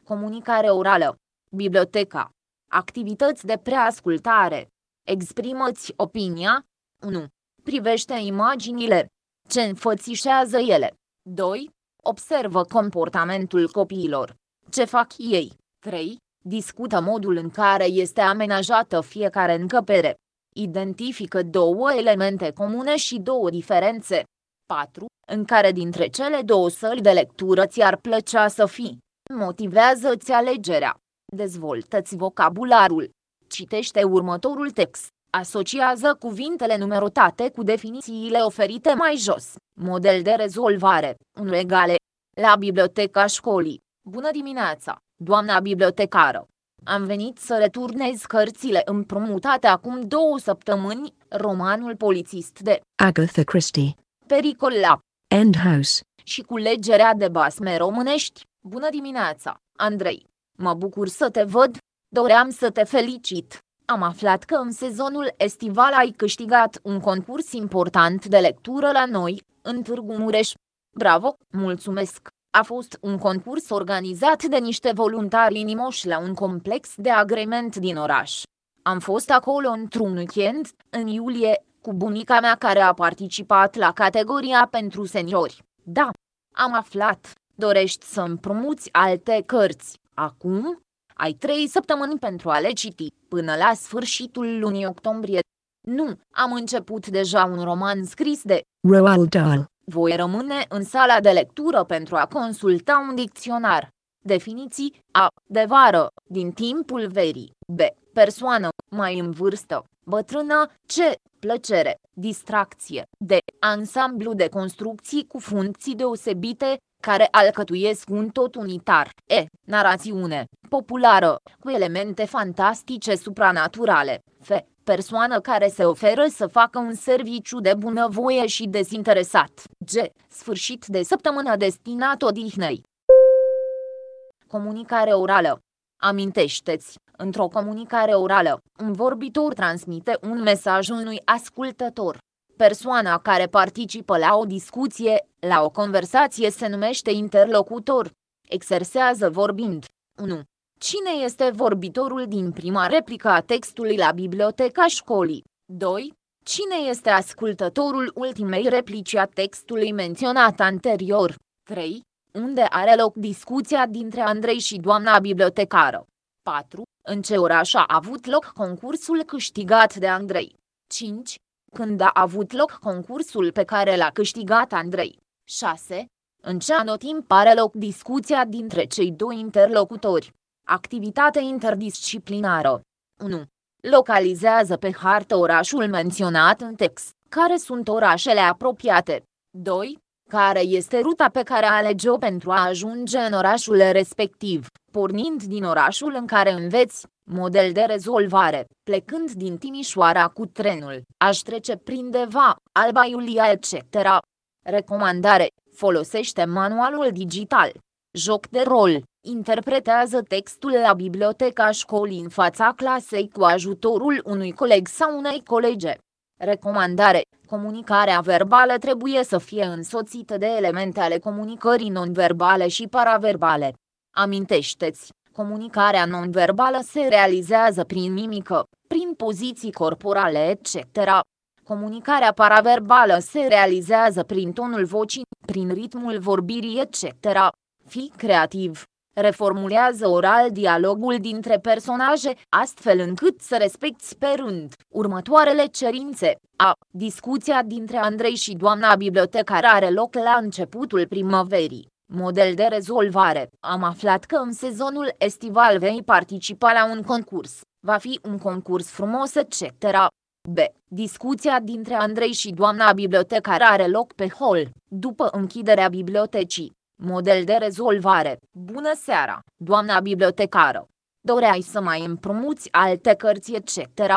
Comunicare orală. Biblioteca. Activități de preascultare. Exprimă-ți opinia. 1. Privește imaginile. Ce înfățișează ele. 2. Observă comportamentul copiilor. Ce fac ei. 3. Discută modul în care este amenajată fiecare încăpere. Identifică două elemente comune și două diferențe. 4. În care dintre cele două săli de lectură ți-ar plăcea să fii. Motivează-ți alegerea. Dezvoltă-ți vocabularul. Citește următorul text. Asociază cuvintele numerotate cu definițiile oferite mai jos. Model de rezolvare. 1 egale. La biblioteca școlii. Bună dimineața, doamna bibliotecară. Am venit să returnez cărțile împrumutate acum 2 săptămâni, romanul Polițist de Agatha Christie. Pericol la End House. și culegerea de basme românești. Bună dimineața, Andrei. Mă bucur să te văd. Doream să te felicit. Am aflat că în sezonul estival ai câștigat un concurs important de lectură la noi, în Târgu Mureș. Bravo, mulțumesc! A fost un concurs organizat de niște voluntari inimoși la un complex de agrement din oraș. Am fost acolo într-un weekend, în iulie, cu bunica mea care a participat la categoria pentru seniori. Da, am aflat. Dorești să împrumuți alte cărți. Acum ai 3 săptămâni pentru a le citi, până la sfârșitul lunii octombrie. Nu, am început deja un roman scris de Roald Dahl. Voi rămâne în sala de lectură pentru a consulta un dicționar. Definiții: A. De vară, din timpul verii. B. Persoană, mai în vârstă, bătrână. C. Plăcere, distracție. D. Ansamblu de construcții cu funcții deosebite, care alcătuiesc un tot unitar. E. Narațiune, populară, cu elemente fantastice supranaturale. F. Persoană care se oferă să facă un serviciu de bunăvoie și dezinteresat. G. Sfârșit de săptămână destinat odihnei. Comunicare orală. Amintește-ți, într-o comunicare orală, un vorbitor transmite un mesaj unui ascultător. Persoana care participă la o discuție, la o conversație se numește interlocutor. Exersează vorbind. 1. Cine este vorbitorul din prima replică a textului la biblioteca școlii? 2. Cine este ascultătorul ultimei replici a textului menționat anterior? 3. Unde are loc discuția dintre Andrei și doamna bibliotecară? 4. În ce oraș a avut loc concursul câștigat de Andrei? 5. Când a avut loc concursul pe care l-a câștigat Andrei? 6. În ce anotimp are loc discuția dintre cei doi interlocutori? Activitate interdisciplinară. 1. Localizează pe hartă orașul menționat în text. Care sunt orașele apropiate? 2. Care este ruta pe care alege-o pentru a ajunge în orașul respectiv, pornind din orașul în care înveți? Model de rezolvare. Plecând din Timișoara cu trenul, aș trece prin Deva, Alba Iulia etc. Recomandare. Folosește manualul digital. Joc de rol. Interpretează textul la biblioteca școlii în fața clasei cu ajutorul unui coleg sau unei colege. Recomandare. Comunicarea verbală trebuie să fie însoțită de elemente ale comunicării non-verbale și paraverbale. Amintește-ți, comunicarea non-verbală se realizează prin mimică, prin poziții corporale etc. Comunicarea paraverbală se realizează prin tonul vocii, prin ritmul vorbirii etc. Fii creativ. Reformulează oral dialogul dintre personaje, astfel încât să respecti pe rând următoarele cerințe. A. Discuția dintre Andrei și doamna bibliotecară are loc la începutul primăverii. Model de rezolvare. Am aflat că în sezonul estival vei participa la un concurs. Va fi un concurs frumos etc. B. Discuția dintre Andrei și doamna bibliotecară are loc pe hol, după închiderea bibliotecii. Model de rezolvare. Bună seara, doamna bibliotecară. Doreai să mai împrumuți alte cărți etc.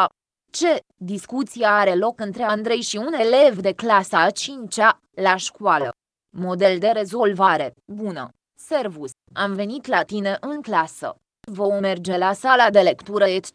C. Discuția are loc între Andrei și un elev de clasa a 5-a, la școală. Model de rezolvare. Bună. Servus, am venit la tine în clasă. Vom merge la sala de lectură etc.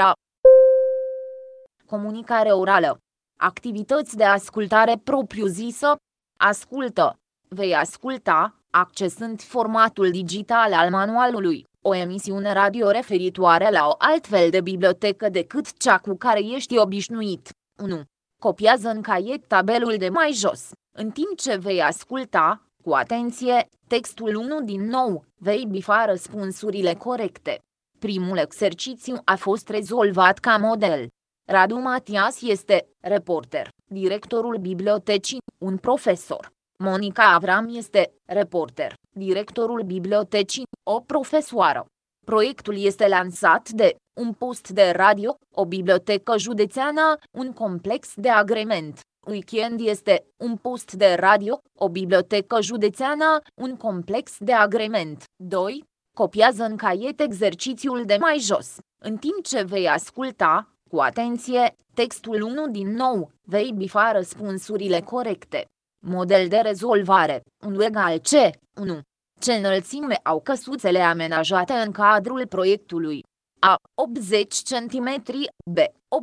Comunicare orală. Activități de ascultare propriu-zisă. Ascultă. Vei asculta, accesând formatul digital al manualului, O emisiune radio referitoare la o altfel de bibliotecă decât cea cu care ești obișnuit. 1. Copiază în caiet tabelul de mai jos. În timp ce vei asculta, cu atenție, textul 1 din nou, vei bifa răspunsurile corecte. Primul exercițiu a fost rezolvat ca model. Radu Matias este reporter, directorul bibliotecii, un profesor. Monica Avram este reporter, directorul bibliotecii, o profesoară. Proiectul este lansat de un post de radio, o bibliotecă județeană, un complex de agrement. Weekend este un post de radio, o bibliotecă județeană, un complex de agrement. 2. Copiază în caiet exercițiul de mai jos. În timp ce vei asculta, cu atenție, textul 1 din nou, vei bifa răspunsurile corecte. Model de rezolvare. 1 egal C. 1. Ce înălțime au căsuțele amenajate în cadrul proiectului? A. 80 cm, B.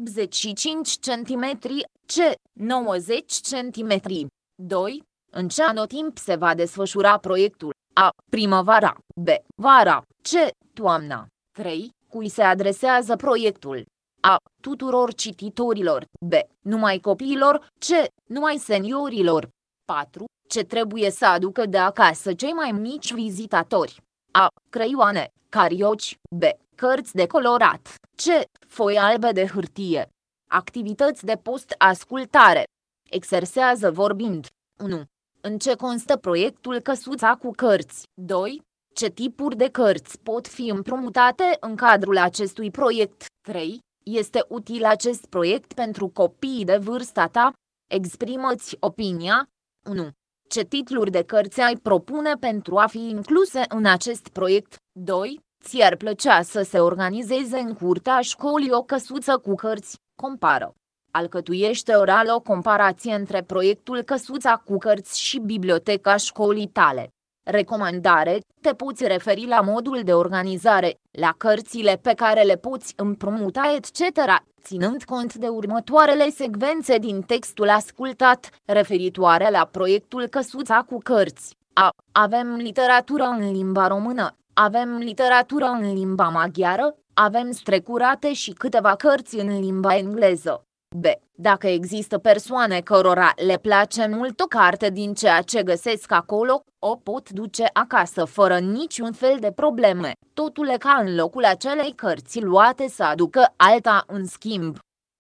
85 cm, C. 90 cm. 2. În ce anotimp se va desfășura proiectul? A. Primăvara, B. Vara, C. Toamna. 3. Cui se adresează proiectul? A. Tuturor cititorilor, B. Numai copiilor, C. Numai seniorilor. 4. Ce trebuie să aducă de acasă cei mai mici vizitatori? A. Creioane, carioci, B. Cărți de colorat, C. Foi albe de hârtie. Activități de post-ascultare. Exersează vorbind. 1. În ce constă proiectul Căsuța cu cărți? 2. Ce tipuri de cărți pot fi împrumutate în cadrul acestui proiect? 3. Este util acest proiect pentru copiii de vârsta ta? Exprimă-ți opinia. 1. Ce titluri de cărți ai propune pentru a fi incluse în acest proiect? 2. Ți-ar plăcea să se organizeze în curtea școlii o căsuță cu cărți? Compară. Alcătuiește oral o comparație între proiectul Căsuța cu cărți și biblioteca școlii tale. Recomandare: te poți referi la modul de organizare, la cărțile pe care le poți împrumuta etc., ținând cont de următoarele secvențe din textul ascultat, referitoare la proiectul Căsuța cu cărți. A. Avem literatură în limba română, avem literatură în limba maghiară, avem strecurate și câteva cărți în limba engleză. B. Dacă există persoane cărora le place mult o carte din ceea ce găsesc acolo, o pot duce acasă fără niciun fel de probleme, totul e ca în locul acelei cărți luate să aducă alta în schimb.